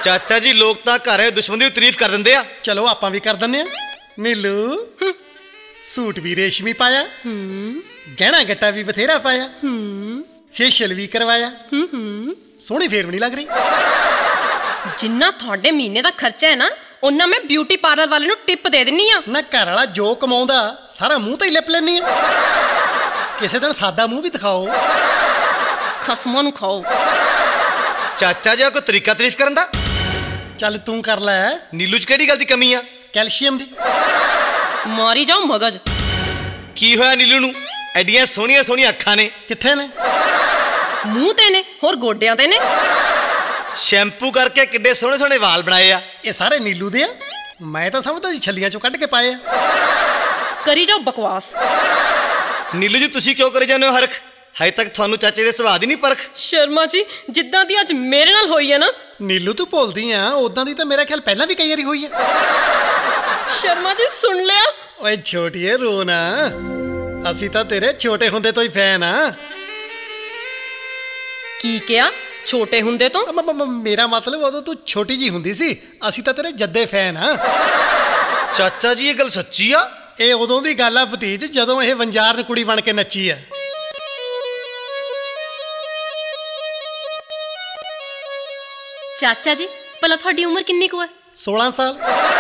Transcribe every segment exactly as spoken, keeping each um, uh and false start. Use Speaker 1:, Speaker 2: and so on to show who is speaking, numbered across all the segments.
Speaker 1: ਚਾਚਾ ਜੀ ਲੋਕ ਤਾਂ ਘਰ ਦੁਸ਼ਮਣ ਦੀ ਤਾਰੀਫ ਕਰ ਦਿੰਦੇ ਆ।
Speaker 2: ਚਲੋ ਆਪਾਂ ਵੀ ਕਰ ਦਿੰਦੇ ਆ। ਨੀਲੂ ਸੂਟ ਵੀ ਰੇਸ਼ਮੀ ਪਾਇਆ, ਗਹਿਣਾ ਗੱਟਾ ਵੀ ਬਥੇਰਾ ਪਾਇਆ, ਫੇਸ਼ੀਅਲ ਵੀ ਕਰਵਾਇਆ, ਸੋਹਣੀ ਫੇਰ ਵੀ ਨਹੀਂ ਲੱਗ ਰਹੀ।
Speaker 3: ਜਿੰਨਾ ਤੁਹਾਡੇ ਮਹੀਨੇ ਦਾ ਖਰਚਾ ਹੈ ਨਾ ਉਹਨਾਂ ਮੈਂ ਬਿਊਟੀ ਪਾਰਲਰ ਵਾਲੇ ਨੂੰ ਟਿਪ ਦੇ ਦਿੰਨੀ ਆ।
Speaker 2: ਨਾ ਘਰ ਵਾਲਾ ਜੋ ਕਮਾਉਂਦਾ ਸਾਰਾ ਮੂੰਹ ਤੇ ਹੀ ਲਿਪ ਲੈਣੀ ਆ। ਕਿਸੇ ਦਿਨ ਸਾਦਾ ਮੂੰਹ ਵੀ ਦਿਖਾਓ।
Speaker 3: ਖਸਮਾਂ ਨੂੰ ਖਾਓ।
Speaker 1: ਚਾਚਾ ਜੀ ਕੋਈ ਤਰੀਕਾ ਤਾਰੀਫ ਕਰਨ ਦਾ?
Speaker 2: ਚੱਲ ਤੂੰ ਕਰ ਲੈ।
Speaker 1: ਨੀਲੂ 'ਚ ਕਿਹੜੀ ਗੱਲ ਦੀ ਕਮੀ ਆ?
Speaker 2: ਕੈਲਸ਼ੀਅਮ ਦੀ।
Speaker 3: ਮਾਰੀ ਜਾਓ ਮਗਜ।
Speaker 1: ਕੀ ਹੋਇਆ ਨੀਲੂ ਨੂੰ? ਐਡੀਆਂ ਸੋਹਣੀਆਂ ਸੋਹਣੀਆਂ ਅੱਖਾਂ ਨੇ।
Speaker 2: ਕਿੱਥੇ ਨੇ?
Speaker 3: ਮੂੰਹ ਤੇ ਨੇ, ਹੋਰ ਗੋਡਿਆਂ ਤੇ ਨੇ।
Speaker 1: ਸ਼ੈਂਪੂ ਕਰਕੇ ਕਿੱਡੇ ਸੋਹਣੇ ਸੋਹਣੇ ਵਾਲ ਬਣਾਏ ਆ।
Speaker 2: ਇਹ ਸਾਰੇ ਨੀਲੂ ਦੇ ਆ। ਮੈਂ ਤਾਂ ਸਮਝਦਾ ਜੀ ਛੱਲੀਆਂ ਚੋਂ ਕੱਢ ਕੇ ਪਾਏ ਆ।
Speaker 3: ਕਰੀ ਜਾਓ ਬਕਵਾਸ।
Speaker 1: ਨੀਲੂ ਜੀ ਤੁਸੀਂ ਕਿਉਂ ਕਰੀ ਜਾਂਦੇ ਹੋ ਹਰਖ? ਹਜੇ ਤੱਕ ਤੁਹਾਨੂੰ ਚਾਚੇ ਦੇ ਸੁਭਾਅ ਦੀ ਨਹੀਂ ਪਰਖ।
Speaker 3: ਸ਼ਰਮਾ ਜੀ ਜਿੱਦਾਂ ਦੀ ਅੱਜ ਮੇਰੇ ਨਾਲ ਹੋਈ ਹੈ ਨਾ।
Speaker 2: ਨੀਲੂ ਤੂੰ ਭੁੱਲਦੀ ਆ, ਉਦਾਂ ਦੀ ਤਾਂ ਮੇਰਾ ਖਿਆਲ ਪਹਿਲਾਂ ਵੀ ਕਈ ਵਾਰੀ ਹੋਈ ਆ।
Speaker 3: ਸ਼ਰਮਾ ਜੀ ਸੁਣ ਲਿਆ?
Speaker 2: ਓਏ ਛੋਟੀਏ ਰੋ ਨਾ, ਅਸੀਂ ਤਾਂ ਤੇਰੇ ਛੋਟੇ ਹੁੰਦੇ ਤੋਂ ਹੀ ਫੈਨ ਆ।
Speaker 3: ਕੀ ਕਿਹਾ? ਛੋਟੇ ਹੁੰਦੇ ਤੋਂ?
Speaker 2: ਮੇਰਾ ਮਤਲਬ ਉਦੋਂ ਤੂੰ ਛੋਟੀ ਜੀ ਹੁੰਦੀ ਸੀ, ਅਸੀਂ ਤਾਂ ਤੇਰੇ ਜੱਦੇ ਫੈਨ ਆ।
Speaker 1: ਚਾਚਾ ਜੀ ਇਹ ਗੱਲ ਸੱਚੀ ਆ?
Speaker 2: ਇਹ ਉਦੋਂ ਦੀ ਗੱਲ ਆ ਭਤੀਜ ਜਦੋਂ ਇਹ ਵਣਜਾਰਨ ਕੁੜੀ ਬਣ ਕੇ ਨੱਚੀ ਆ।
Speaker 3: ਚਾਚਾ ਜੀ ਭਲਾ ਤੁਹਾਡੀ ਉਮਰ ਕਿੰਨੀ ਕੁ ਹੈ?
Speaker 2: ਸੋਲਾਂ ਸਾਲ।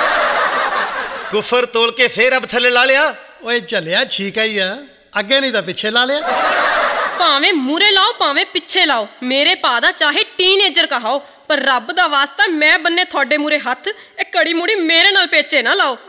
Speaker 1: ਗੁਫਰ ਤੋਲ ਕੇ ਫੇਰ ਅਬ ਥੱਲੇ ਲਾ ਲਿਆ।
Speaker 2: ਓਏ ਚੱਲਿਆ ਠੀਕ ਹੀ ਆ, ਅੱਗੇ ਨਹੀਂ ਤਾਂ ਪਿੱਛੇ ਲਾ ਲਿਆ।
Speaker 3: ਭਾਵੇਂ ਮੂਰੇ ਲਾਓ ਭਾਵੇਂ ਪਿੱਛੇ ਲਾਓ, ਮੇਰੇ ਪਾ ਦਾ ਚਾਹੇ ਟੀਨੇਜਰ ਕਹਾਓ, ਪਰ ਰੱਬ ਦਾ ਵਾਸਤਾ ਮੈਂ ਬੰਨੇ ਤੁਹਾਡੇ ਮੂਰੇ ਹੱਥ। ਇਹ ਕੜੀ ਮੁੜੀ ਮੇਰੇ ਨਾਲ ਪੇਚੇ ਨਾ ਲਾਓ।